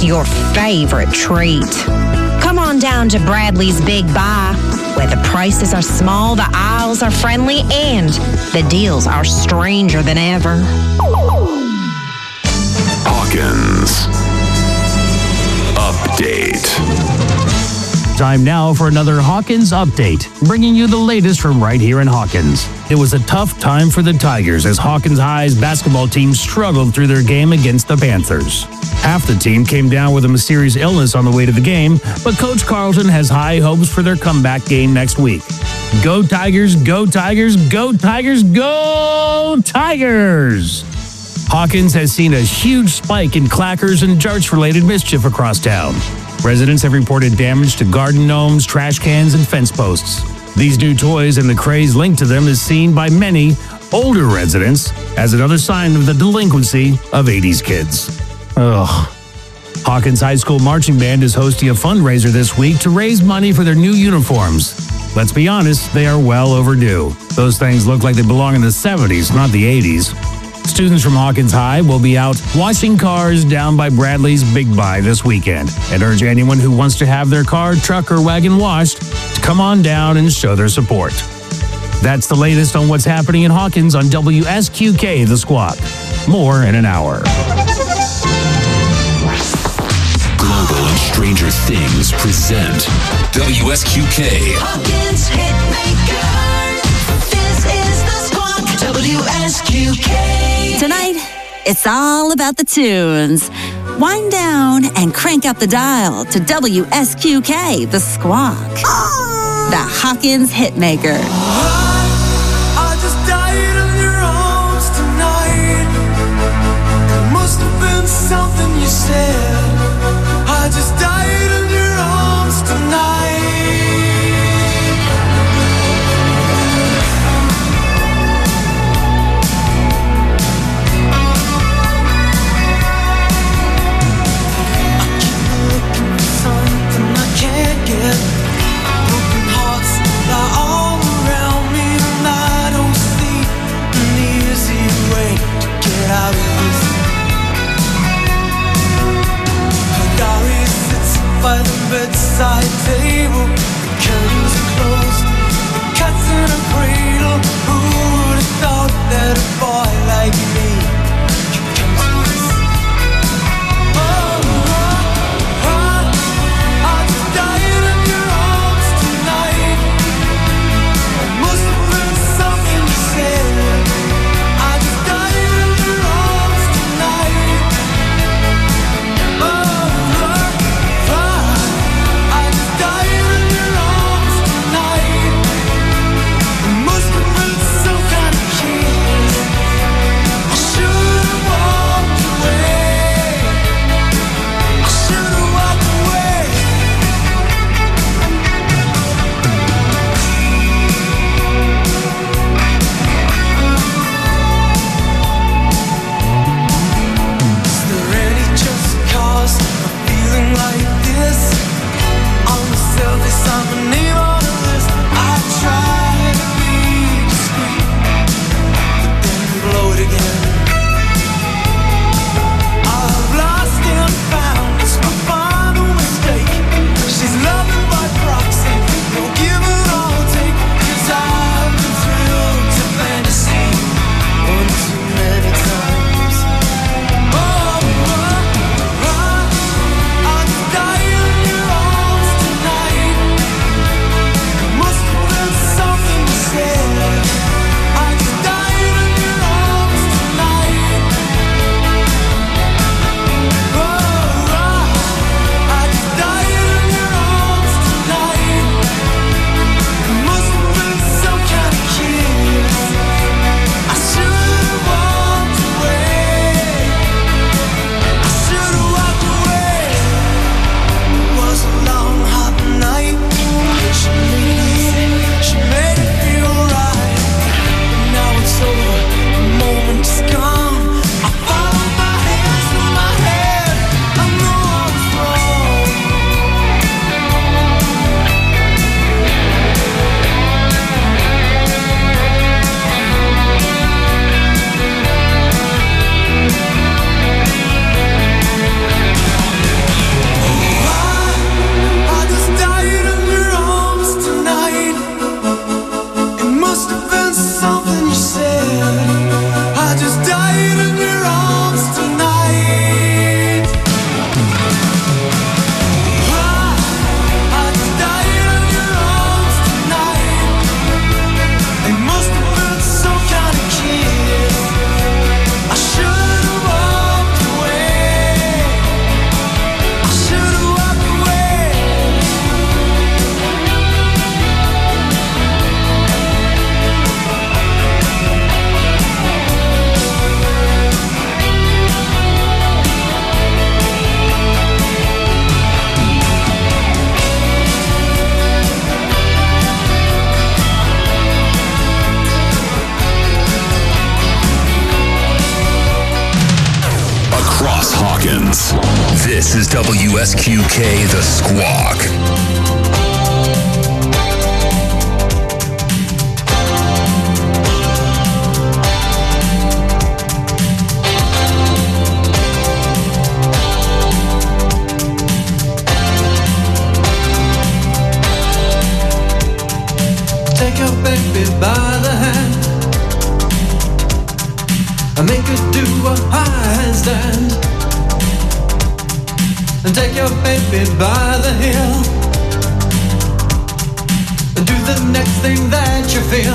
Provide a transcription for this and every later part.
It's your favorite treat. Come on down to Bradley's Big Buy, where the prices are small, the aisles are friendly, and the deals are stranger than ever. Hawkins Update. Time now for another Hawkins Update, bringing you the latest from right here in Hawkins. It was a tough time for the Tigers as Hawkins High's basketball team struggled through their game against the Panthers. Half the team came down with a mysterious illness on the way to the game, but Coach Carlton has high hopes for their comeback game next week. Go Tigers, go Tigers, go Tigers, go Tigers! Hawkins has seen a huge spike in clackers and darts-related mischief across town. Residents have reported damage to garden gnomes, trash cans, and fence posts. These new toys and the craze linked to them is seen by many older residents as another sign of the delinquency of 80s kids. Ugh. Hawkins High School Marching Band is hosting a fundraiser this week to raise money for their new uniforms. Let's be honest, they are well overdue. Those things look like they belong in the 70s, not the 80s. Students from Hawkins High will be out washing cars down by Bradley's Big Buy this weekend and urge anyone who wants to have their car, truck, or wagon washed to come on down and show their support. That's the latest on what's happening in Hawkins on WSQK The Squawk. More in an hour. Global and Stranger Things present WSQK. Hawkins Hitmaker. This is The Squawk. WSQK. Tonight, it's all about the tunes. Wind down and crank up the dial to WSQK, The Squawk. The Hawkins Hitmaker. I just died in your arms tonight. It must have been something you said. I just died in your arms tonight. Something I can't get. Broken hearts lie all around me. This is WSQK, The Squawk. Take your baby by the hand and make her do a handstand. And take your baby by the heel and do the next thing that you feel.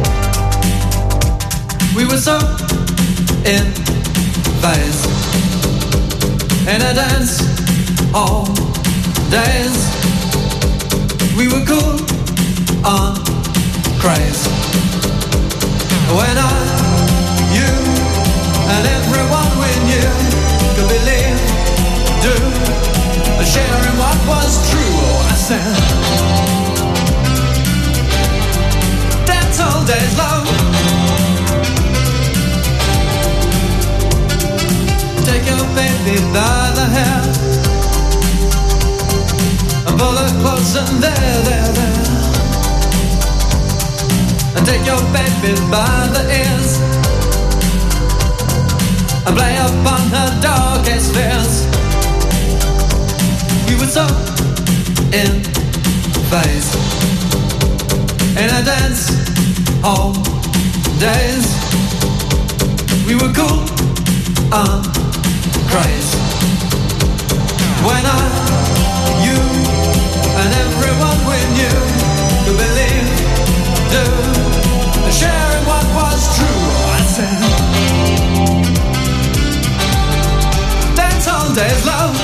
We were so in phase in a dance all days. We were cool on craze. When you, and everyone we knew could believe, do, sharing what was true. Oh, I said, dance all days long. Take your baby by the hair and pull her close and there. And take your baby by the ears and play upon her darkest fears. We were so in phase in a dance all days. We were cool on craze. When you, and everyone we knew could believe, do, sharing what was true. I said, dance all days, love.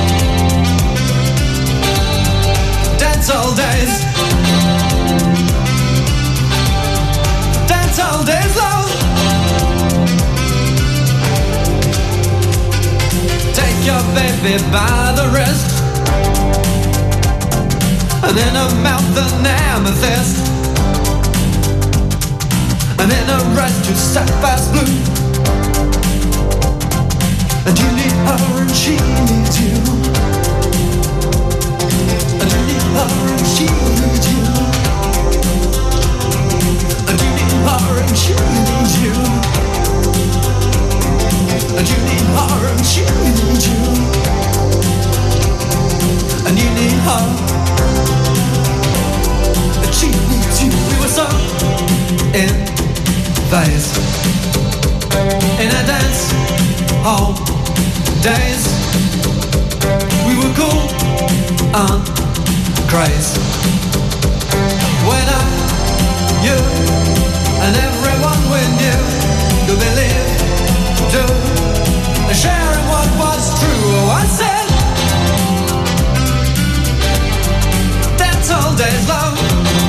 Dance all days. Dance all days, love. Take your baby by the wrist and in her mouth an amethyst. And in a rush to sapphire's blue. And you need her and she needs you. And you need her and she needs you. And you need her and she needs you. And you need her and she needs you. And you need her and she needs you. We were so in phase in a dance all days. We were cool on craze. When you, and everyone we knew could believe, do, sharing what was true. Oh, I said, dance all days, love.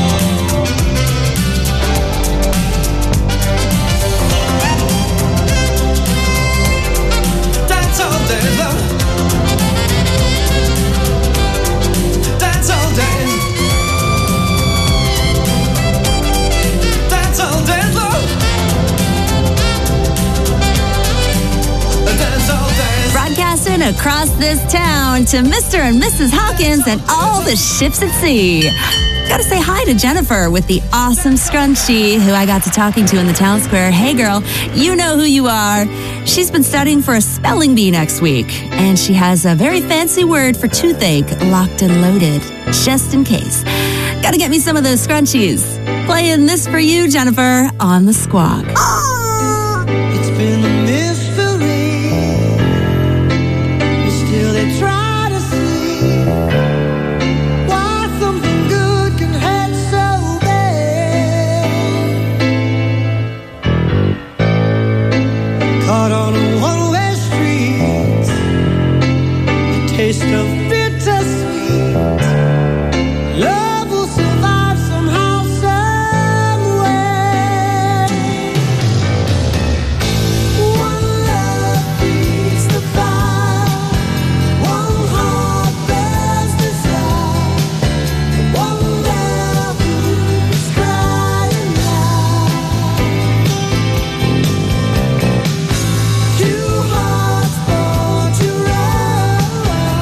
Dance all days, love. Dance all days. Dance all days, love. Dance all days. Broadcasting across this town to Mr. and Mrs. Hawkins and all the ships at sea. Gotta say hi to Jennifer with the awesome scrunchie who I got to talking to in the town square. Hey girl, you know who you are. She's been studying for a spelling bee next week, and she has a very fancy word for toothache locked and loaded, just in case. Gotta get me some of those scrunchies. Playing this for you, Jennifer, on the Squawk. It's been a mystery. Still they try to see why something good can hurt so bad. Caught on a one-way street, the taste of bittersweet. Love will survive somehow, some way. One love feeds the fire, one heart bears desire, one love is crying out. Two hearts born to run.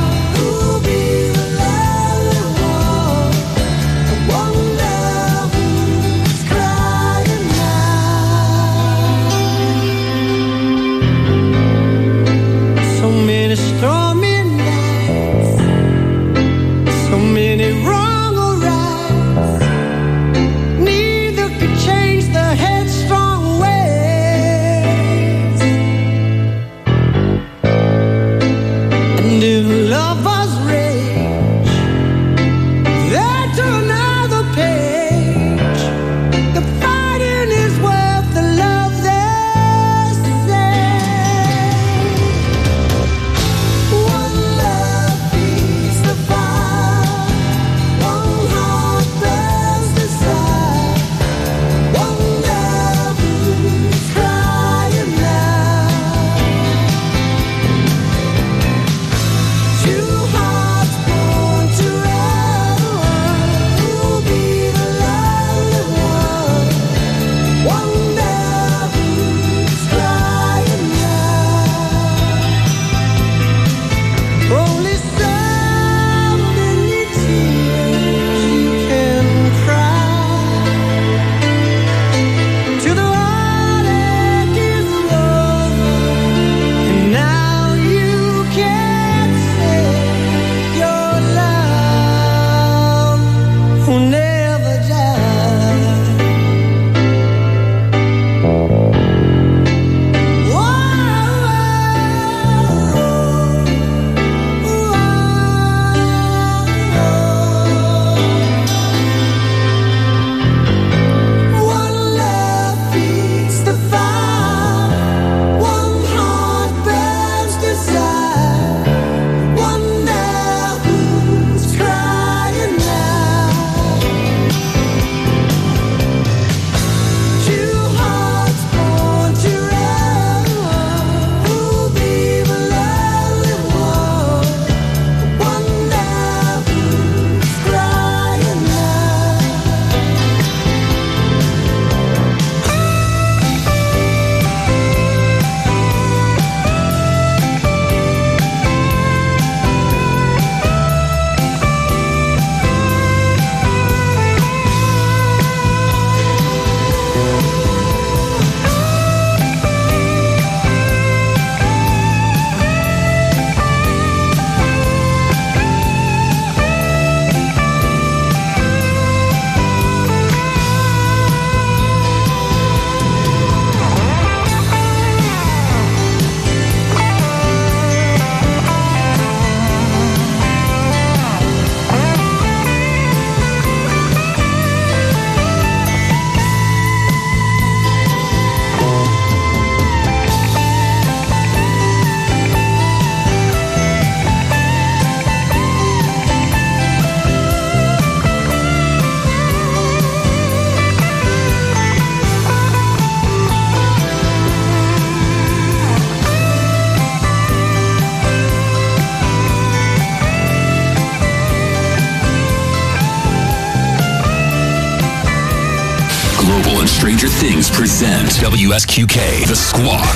Global and Stranger Things present WSQK, The Squawk.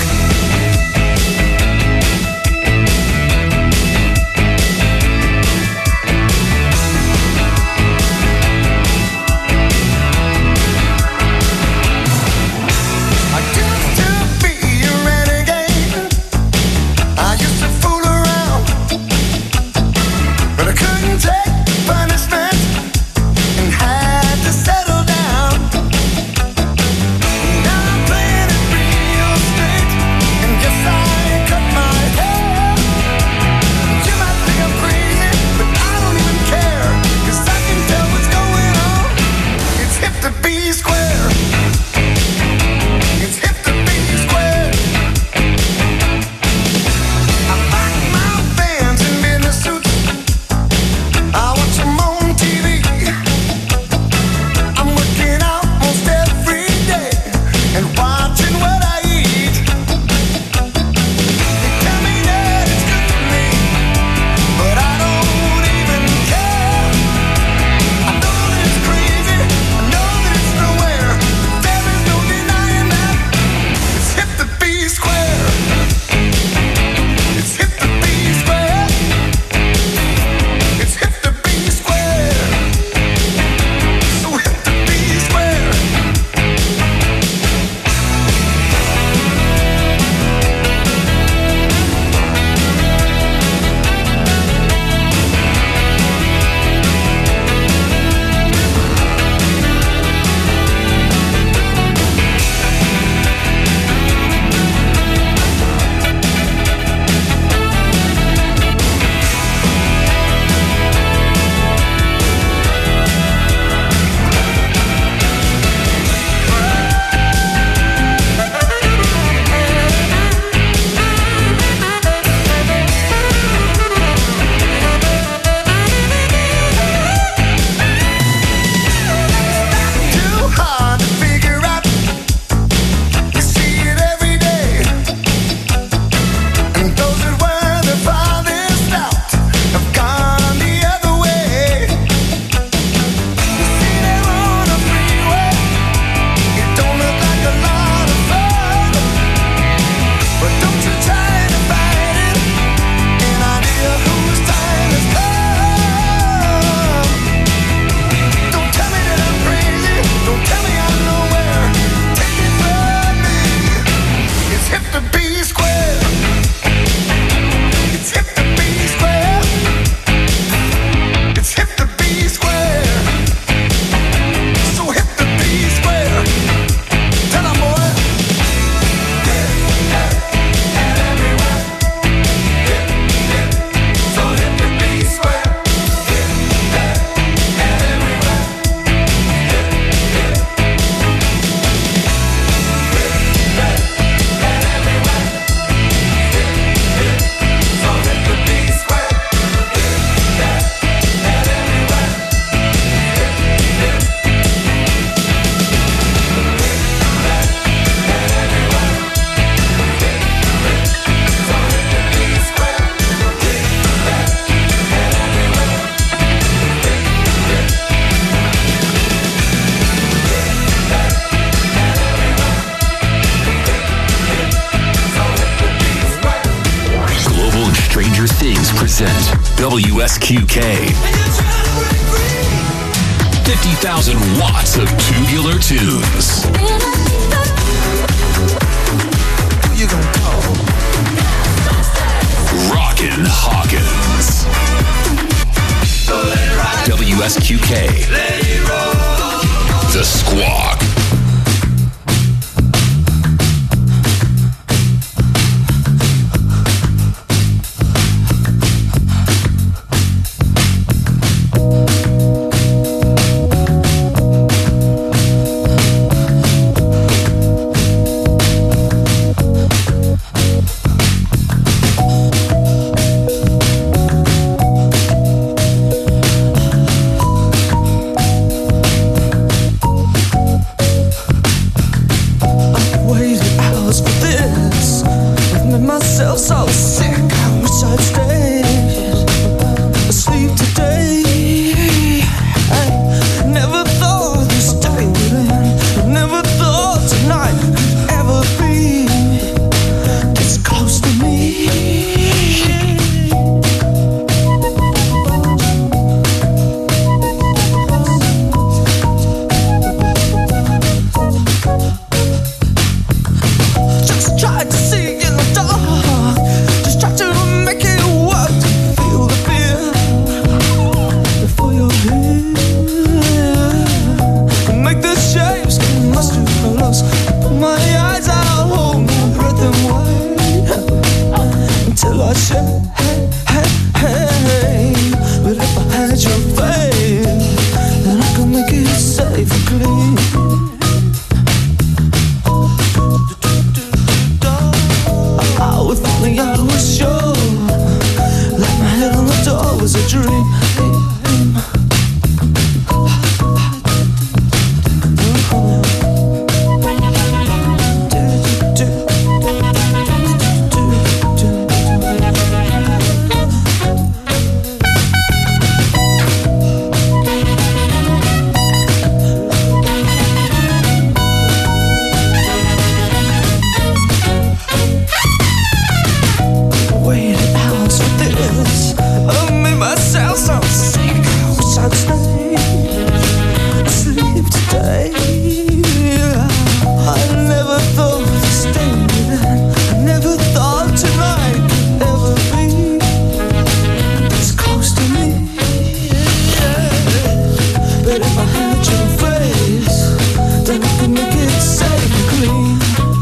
WSQK. 50,000 watts of tubular tunes. You gonna call? Rockin' Hawkins. WSQK. The Squawk. was a dream. Waited hours for this. I made myself so sick. I wish I'd stay asleep today. I never thought of staying. I never thought tonight could ever be this close to me. But if I had your face, then I could make it safe and clean.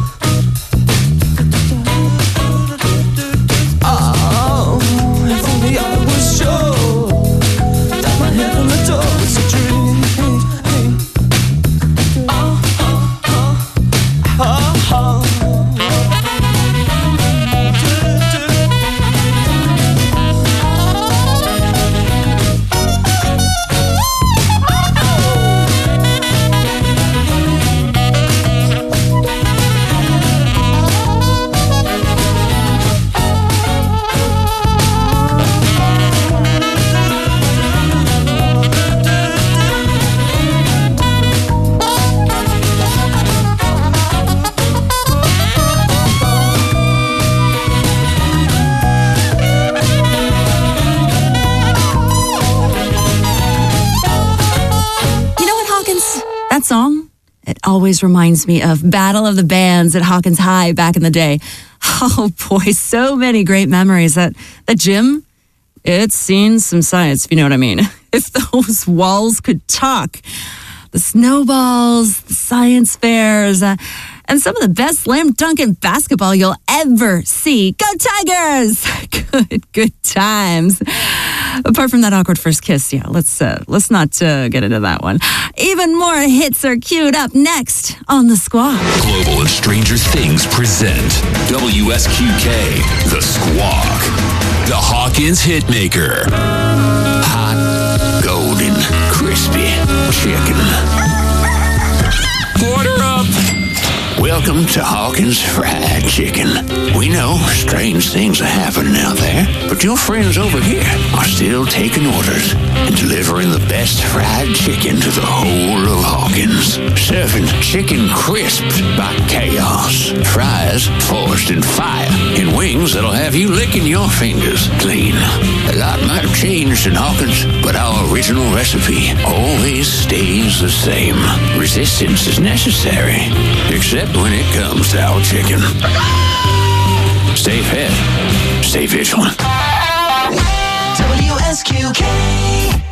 That song, it always reminds me of Battle of the Bands at Hawkins High back in the day. Oh boy, so many great memories. That gym, it's seen some science, if you know what I mean. If those walls could talk. The snowballs, the science fairs, and some of the best slam dunking basketball you'll ever see. Go Tigers! Good times. Apart from that awkward first kiss, yeah, let's not get into that one. Even more hits are queued up next on The Squawk. Global and Stranger Things present WSQK, The Squawk, the Hawkins Hitmaker. Hot, golden, crispy chicken. Order up! Welcome to Hawkins Fried Chicken. We know strange things are happening out there, but your friends over here are still taking orders and delivering the best fried chicken to the whole of Hawkins. Serving chicken crisps by Chaos, fries forged in fire, and wings that'll have you licking your fingers clean. A lot might have changed in Hawkins, but our original recipe always stays the same. Resistance is necessary, except when it comes to our chicken. Stay fed, stay vigilant. WSQK.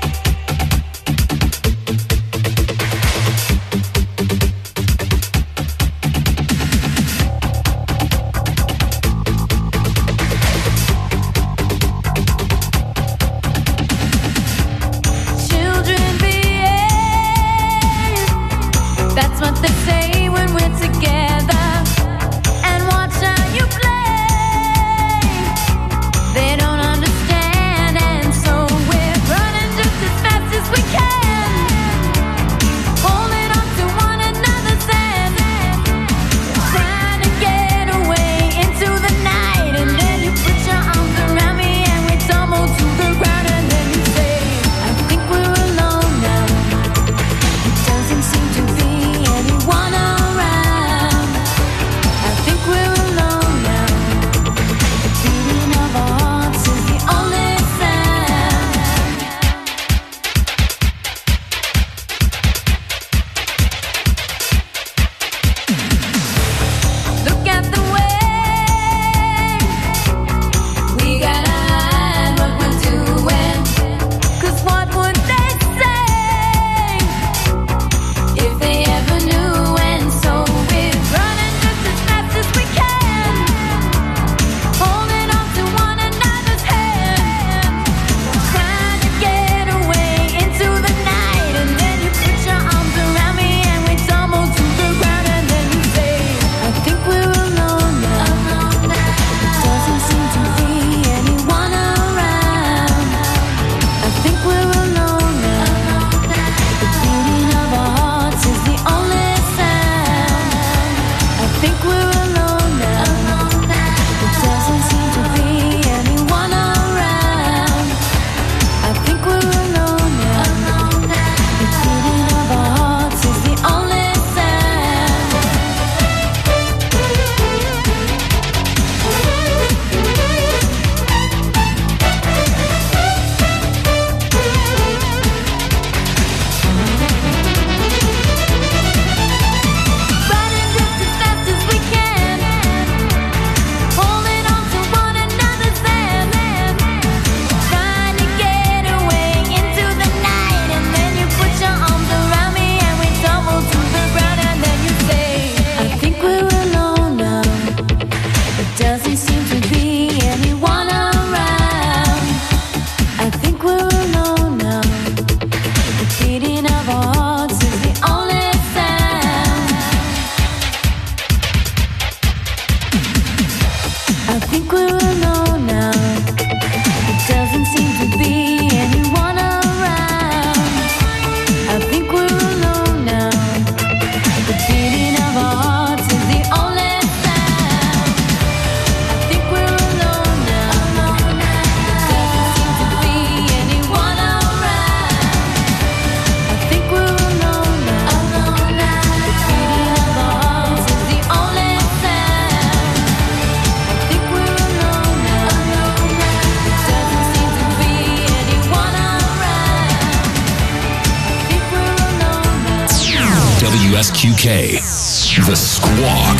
Children behave. That's what they say when we're together. And watch how you play. They don't WSQK, The Squawk.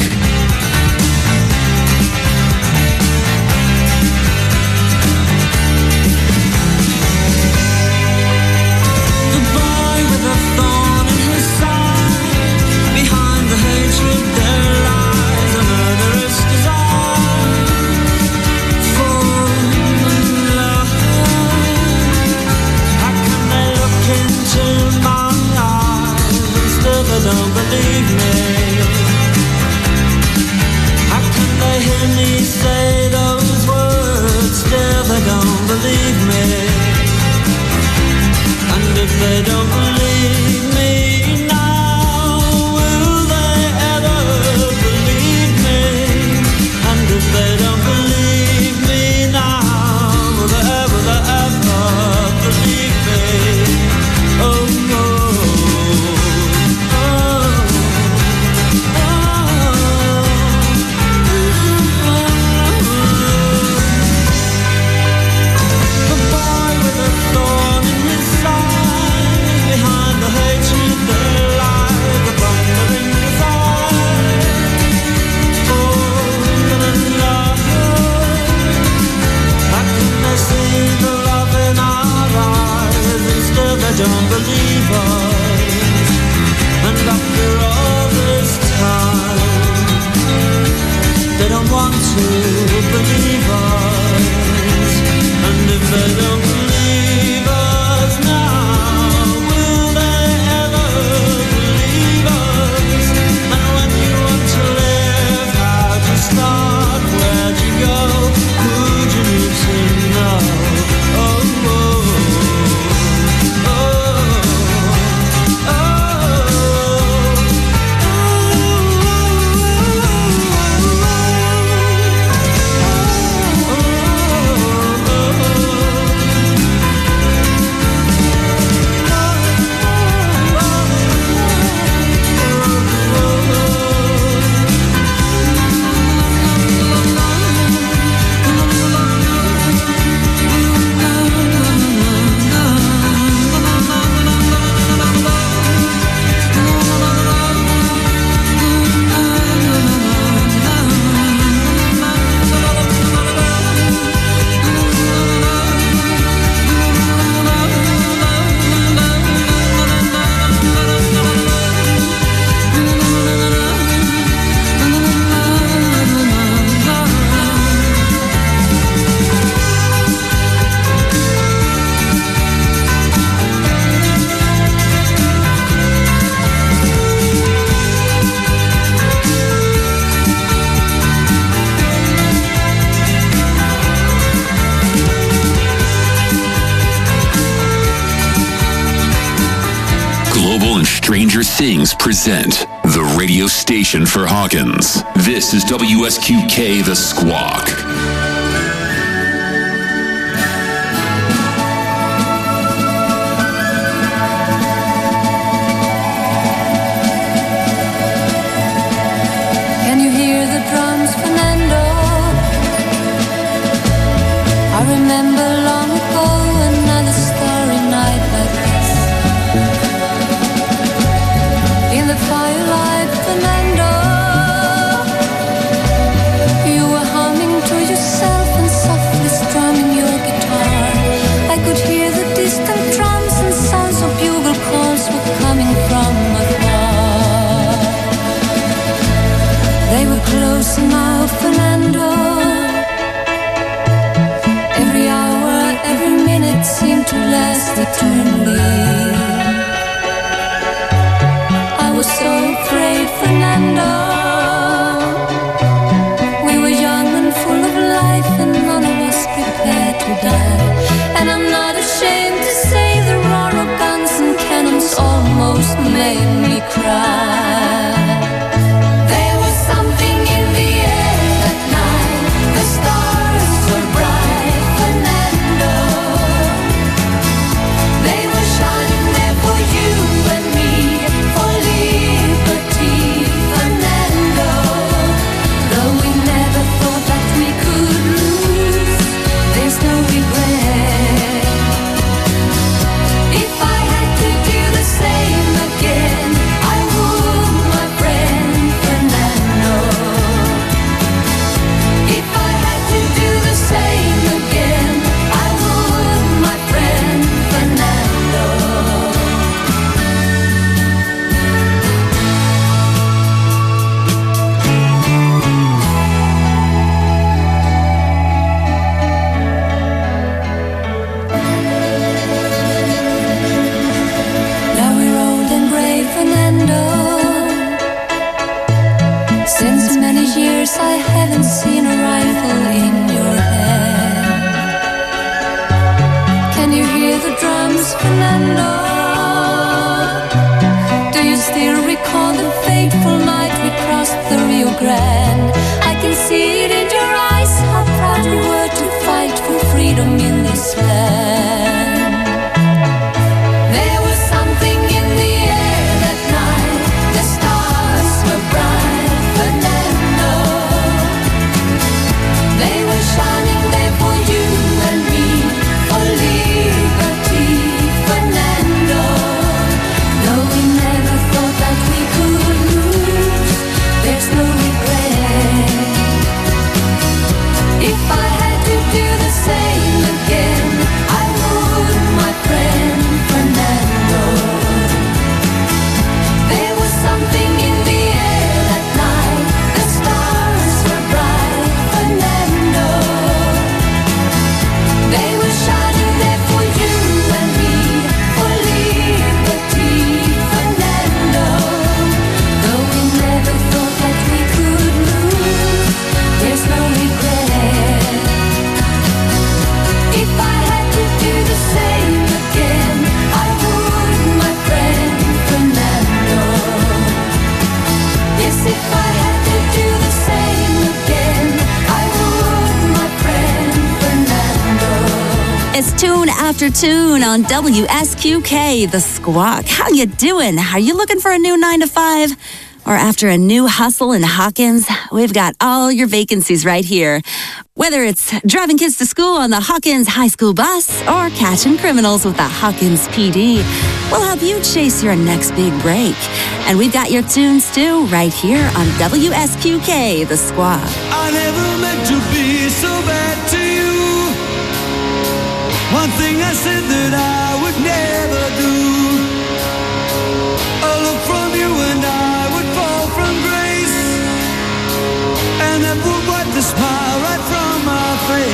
The boy with a thorn in his side, behind the hatred there lies a murderous desire for love. How can they look into my eyes and still they don't believe me? How can they hear me say those words, still they don't believe me? And if they don't believe me now, will they ever believe me? And if they don't believe me now, will they ever believe me? Oh, the boy with a thorn in his side, behind the hatred there lies a thundering desire for love. How can they see the love in our eyes and still they don't believe us? And after all this time, they don't want to believe us. And if they don't believe us now, will they ever believe us? And when you want to live, how'd you start? Where'd you go? Who'd you need to know? Oh, Global and Stranger Things present the radio station for Hawkins. This is WSQK The Squawk. Can you hear the drums, Fernando? I remember long ago another starry night like this. In the firelight, Fernando, you were humming to yourself and softly strumming your guitar. I could hear the distant drums and sounds of bugle calls were coming from afar. They were close now, Fernando. Every hour, every minute seemed to last eternally. I was so afraid, Fernando. We were young and full of life, and none of us prepared to die. And I'm not ashamed to say the roar of guns and cannons almost made me cry. There was something in the air that night. The stars were bright, Fernando. They was Fernando. Do you still recall the fateful night we crossed the Rio Grande? I can see it in your eyes, how proud we were to fight for freedom in this land. There was something in the air that night, the stars were bright, Fernando. They were shining there for you and me, for liberty, Fernando. Though we never thought that we could lose, there's no regret. If I had to do the same again, I would, my friend Fernando. There was something in the air that night, the stars were bright, Fernando. They were shining there for you and me, for liberty, Fernando. Though we never thought that we could lose, there's no regret. If I had to do the same again, I would, my friend Fernando. Yes, if I had to do the same again, I would, my friend Fernando. It's tune after tune on WSQK, The Squawk. How you doing? Are you looking for a new 9 to 5? Or after a new hustle in Hawkins? We've got all your vacancies right here. Whether it's driving kids to school on the Hawkins High School bus or catching criminals with the Hawkins PD, we'll help you chase your next big break. And we've got your tunes too right here on WSQK, The Squawk. I never meant to be so bad to you. One thing I said that I would never do. A look from you and I would fall from grace, and that would wipe the smile right from my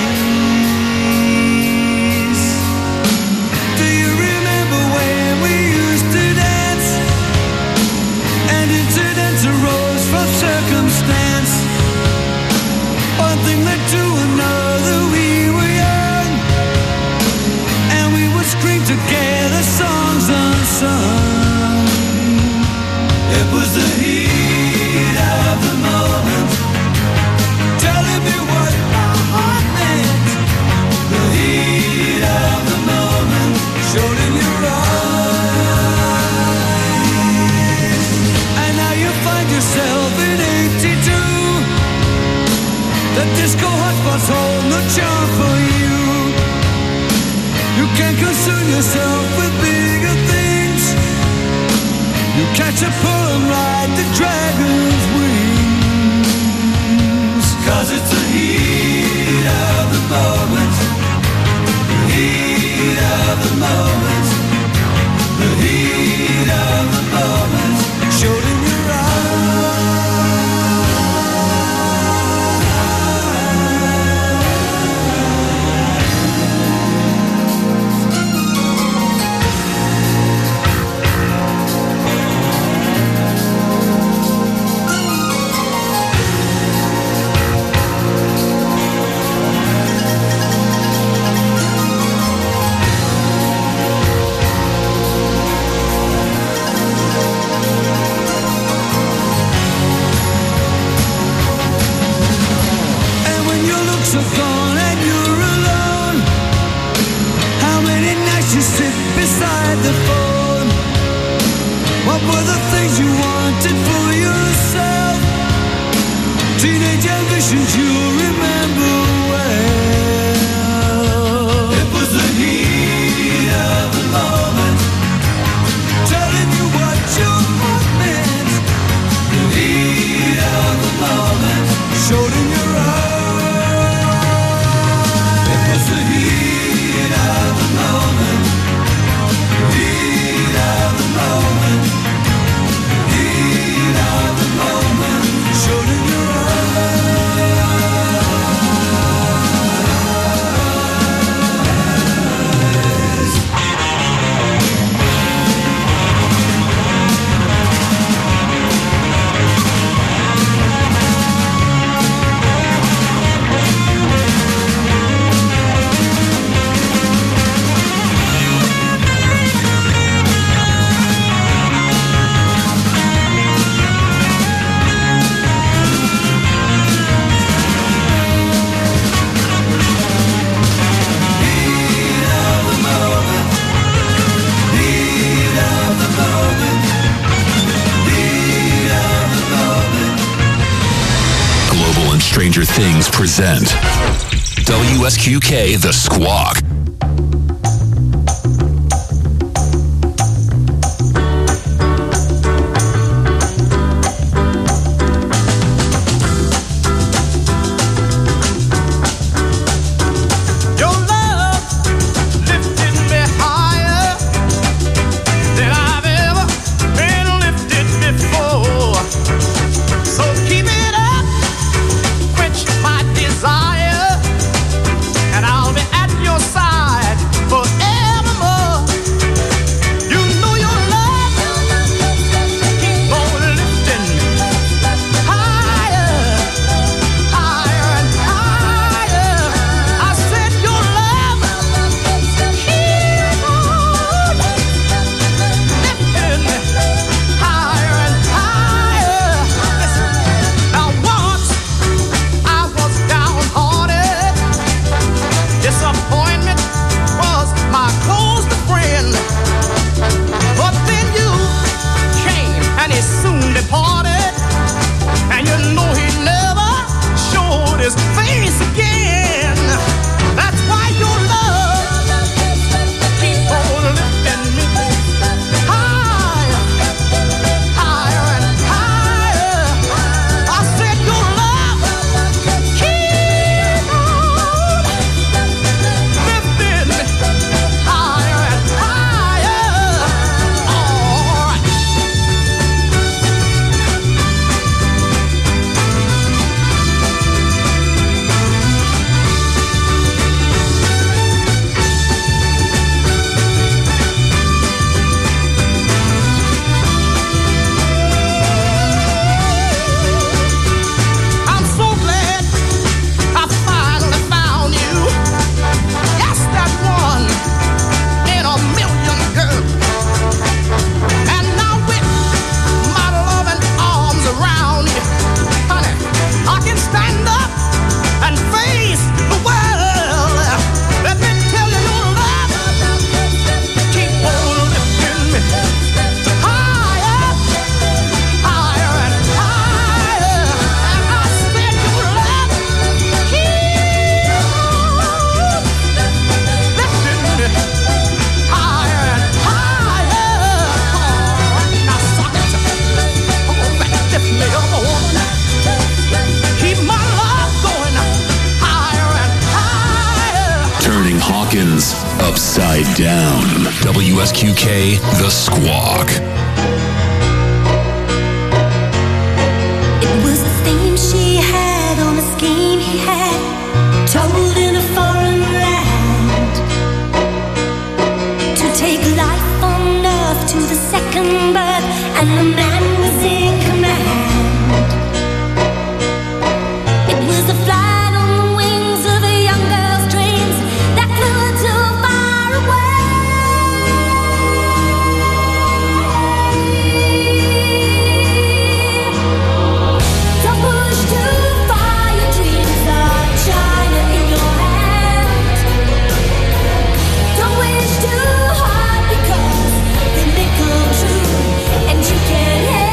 face. Do you remember when we used to dance, and incidents arose from circumstance? One thing led to another, we were young, and we would scream together songs unsung. It was the heat of the moment, telling me what my heart meant. The heat of the moment showed in your eyes. And now you find yourself in 82. The disco hotspots hold no charm for you. You can't concern yourself with bigger things. You catch a pull and ride the dragon's wings. 'Cause it's the heat of the moment. The heat of the moment. The heat of the moment showed in your Stranger Things present WSQK The Squawk. Upside Down. WSQK The Squawk. It was the theme she had on a scheme he had, told in a foreign land, to take life on earth to the second birth, and the man was in command. It was a flight on the wings of a young girl's dreams that flew her too far away. Don't push too far, your dreams are China in your hand. Don't wish too hard, because they may come true, and you can't help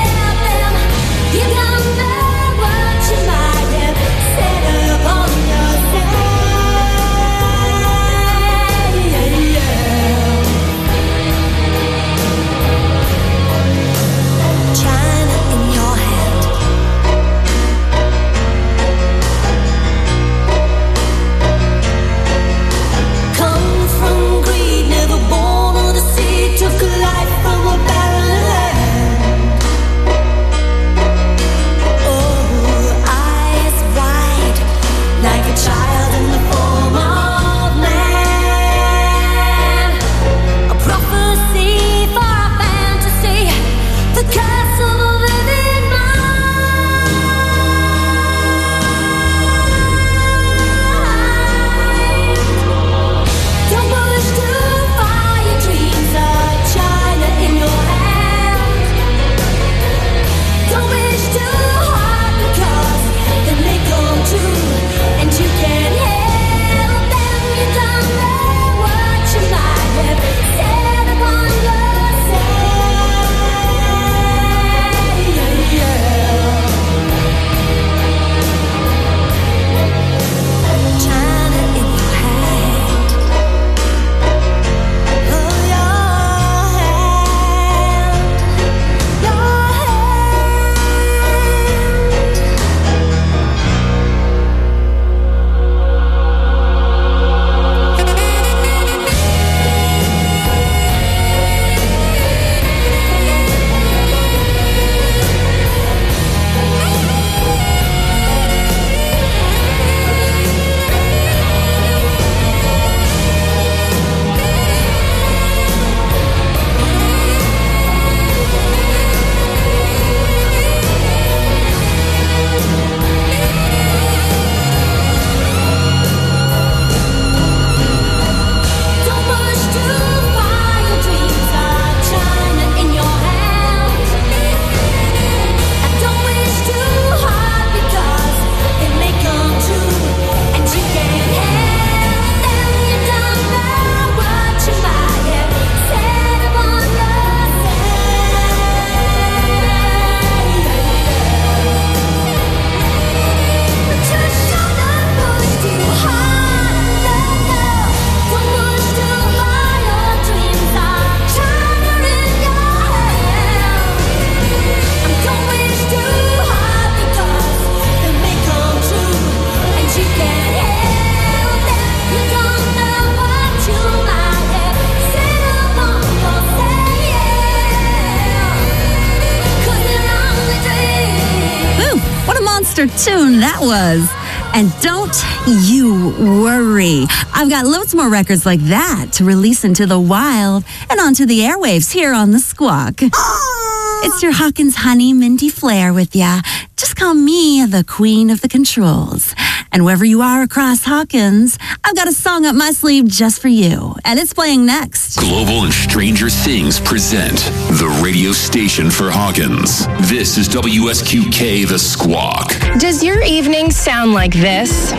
monster tune that was. And don't you worry. I've got loads more records like that to release into the wild and onto the airwaves here on The Squawk. It's your Hawkins honey, Mindy Flair with ya. Just call me the queen of the controls. And wherever you are across Hawkins, I've got a song up my sleeve just for you. And it's playing next. Global and Stranger Things present the radio station for Hawkins. This is WSQK The Squawk. Does your evening sound like this?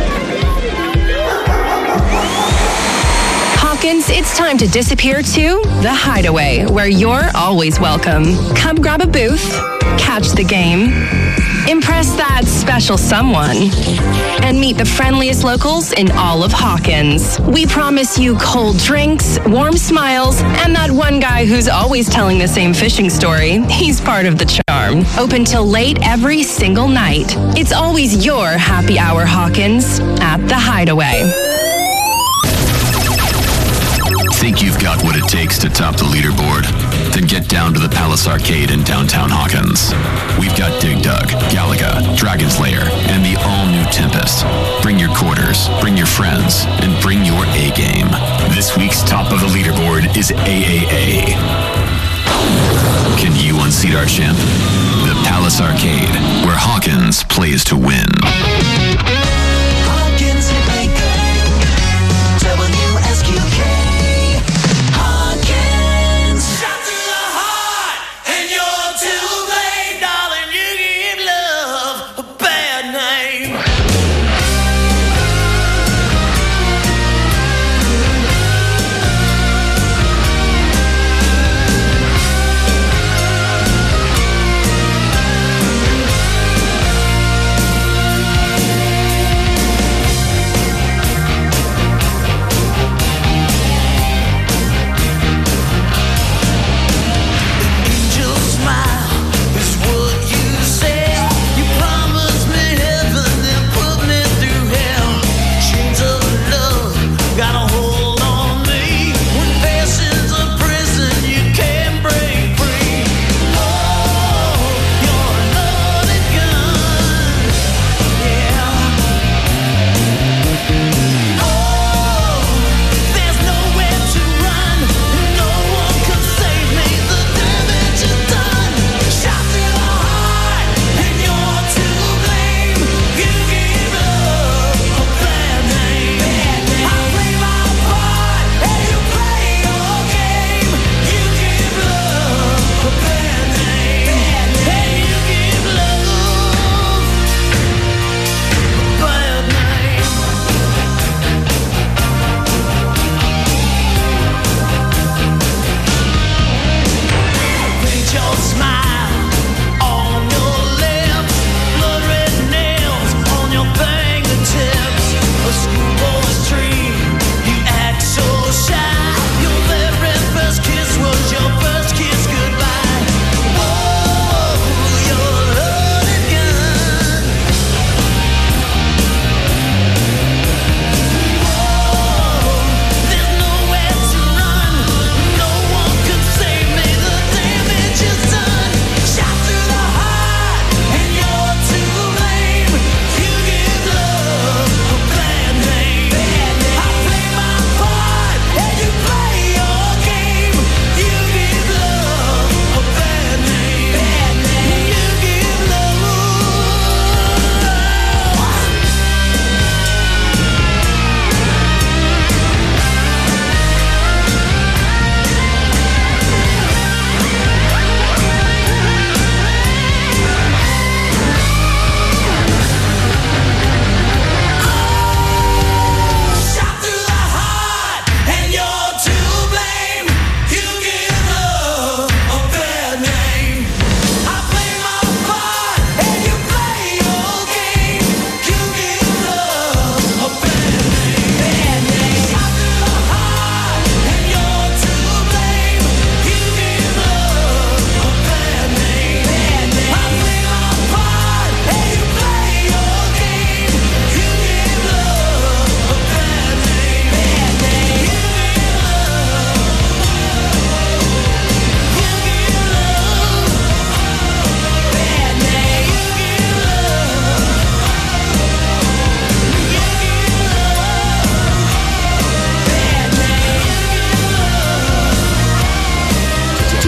Hawkins, it's time to disappear to The Hideaway, where you're always welcome. Come grab a booth, catch the game, impress that special someone, and meet the friendliest locals in all of Hawkins. We promise you cold drinks, warm smiles, and that one guy who's always telling the same fishing story. He's part of the charm. Open till late every single night. It's always your happy hour, Hawkins, at The Hideaway. Think you've got what it takes to top the leaderboard? Then get down to the Palace Arcade in downtown Hawkins. We've got Dig Dug, Galaga, Dragon's Lair, and the all-new Tempest. Bring your quarters, bring your friends, and bring your A-game. This week's top of the leaderboard is AAA. Can you unseat our champ? The Palace Arcade, where Hawkins plays to win. Hawkins Hitmaker, WSQK.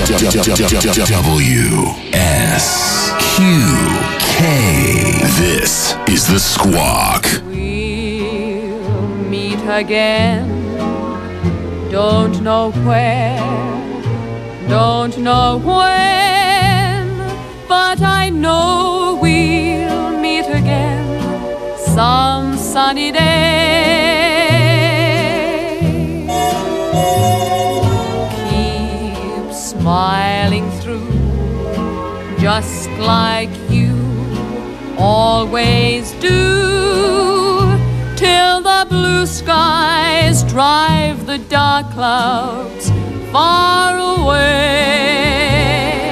WSQK. This is The Squawk. We'll meet again. Don't know where, don't know when, but I know we'll meet again some sunny day. Keep smiling through, just like you always do, till the blue skies drive the dark clouds far away.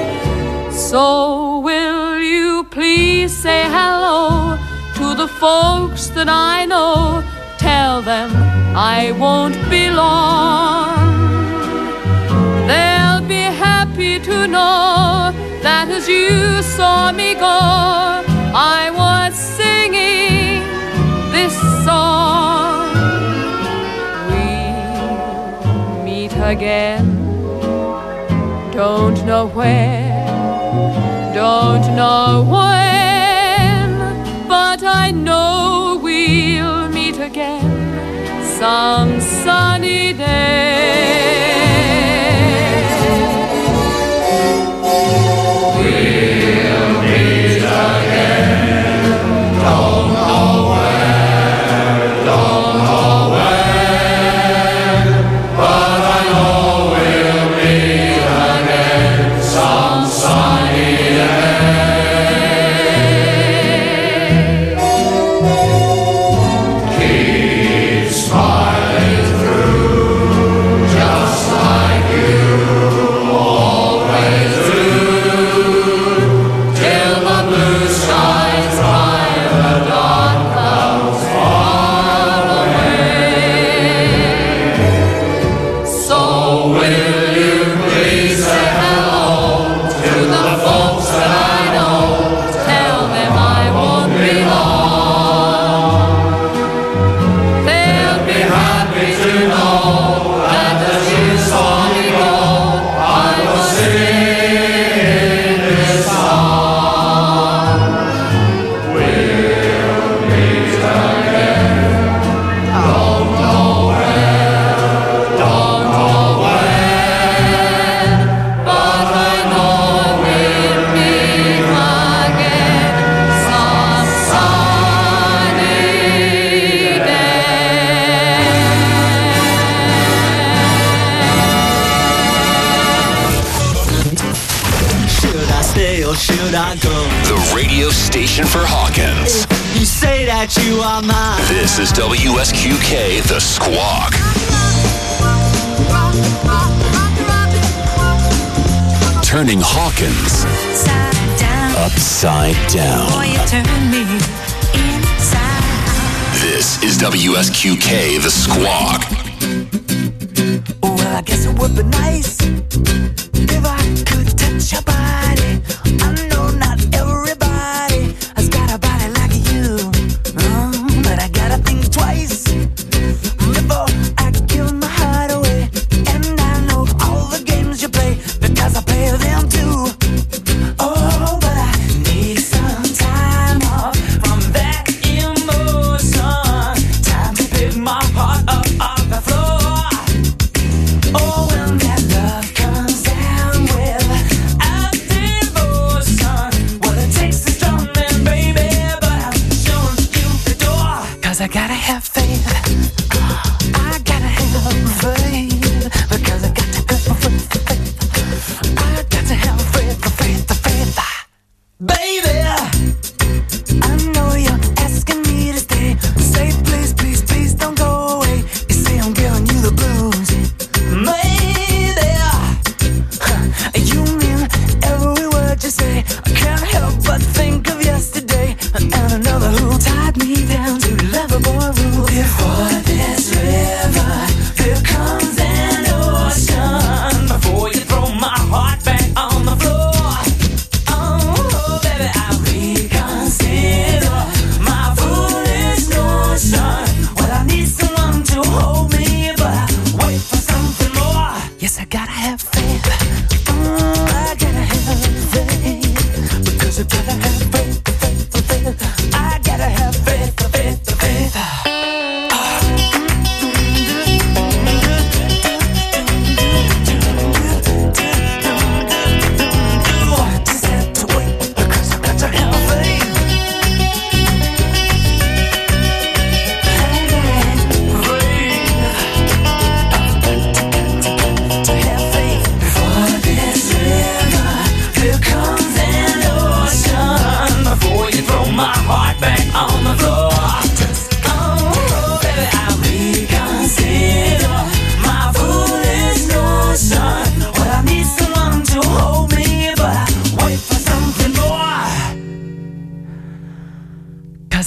So will you please say hello to the folks that I know? Tell them I won't be long. They'll be happy to know that as you saw me go, I was singing this song. We'll meet again. Don't know where, don't know when, but I know we'll meet again some sunny day. We'll meet again. Don't know where, don't know when, but I know we'll meet again some sunny day. Keep smiling through, just like you always do, till the blue skies drive the dark clouds far away. So will you please say hello to the folks that I know? Tell them I won't be long. They'll be happy to know that as you saw me go, I was singing this song. We'll meet again. Don't know where, don't know when, but I know we'll meet again some sunny Should I stay or should I go? The radio station for Hawkins. You say that you are mine. This is WSQK, The Squawk. Turning Hawkins upside down. This is WSQK, The Squawk. Well, I guess it would be nice if I could touch your body. I know not everybody has got a body like you, but I gotta think twice before I give my heart away. And I know all the games you play because I play them too. Oh, but I need some time off from that emotion. Time to pick my heart up off the floor. Oh, when that love comes down without devotion, well, it takes a strong man, baby, but I'm showing you the door. 'Cause I gotta have faith. I gotta have faith. Because I got to have faith. I got to have faith. Baby, I know you're asking me to stay. Say please, please, please don't go away. You say I'm giving you the blues. Maybe you mean every word you say. I can't help but think of yesterday and another who tied me down to Loverboy rule. Before this river, there comes an ocean. Before you throw my heart back on the floor. Oh, baby, I reconsider my foolish notion. Well, I need someone to hold me, but I wait for something more. Yes, I gotta have faith.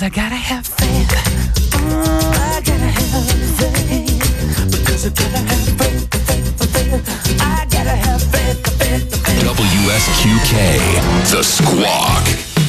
I gotta have faith. I gotta have faith. Because I gotta have faith. I gotta have faith. WSQK, The Squawk.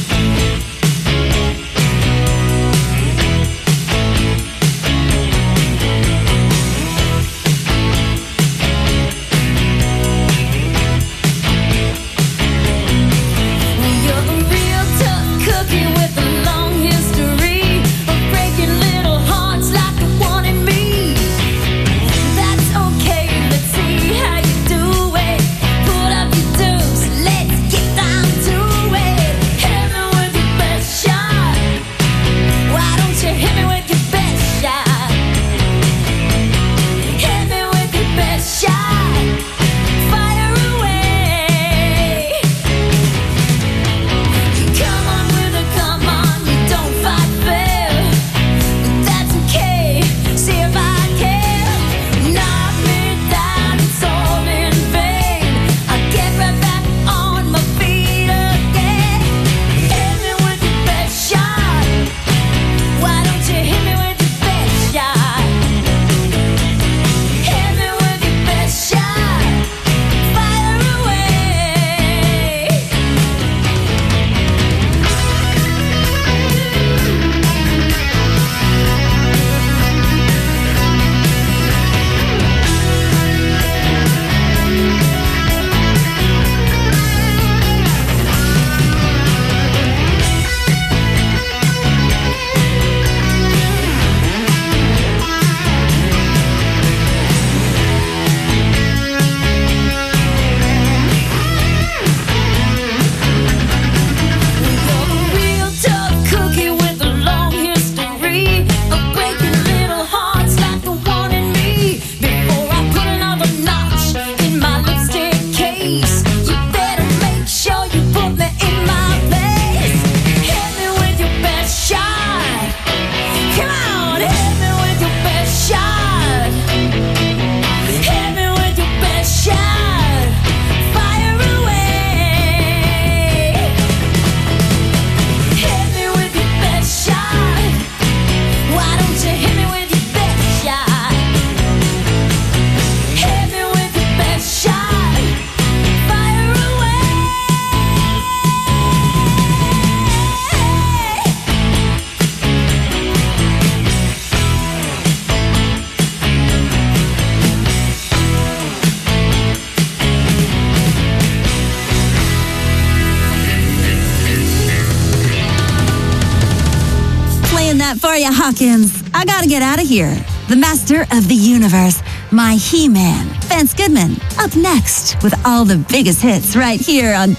For you, Hawkins. I gotta get out of here. The master of the universe, my He-Man, Vance Goodman, up next with all the biggest hits right here on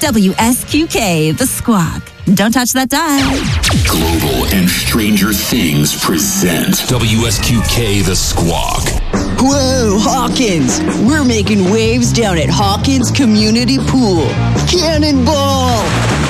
WSQK, The Squawk. Don't touch that dial. Global and Stranger Things present WSQK The Squawk. Whoa, Hawkins! We're making waves down at Hawkins Community Pool. Cannonball!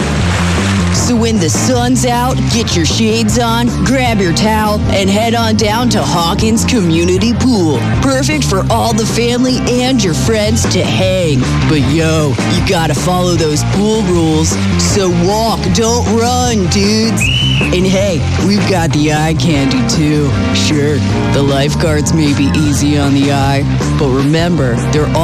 So when the sun's out, get your shades on, grab your towel, and head on down to Hawkins Community Pool. Perfect for all the family and your friends to hang. But yo, you gotta follow those pool rules. So walk, don't run, dudes. And hey, we've got the eye candy too. Sure, the lifeguards may be easy on the eye, but remember, they're all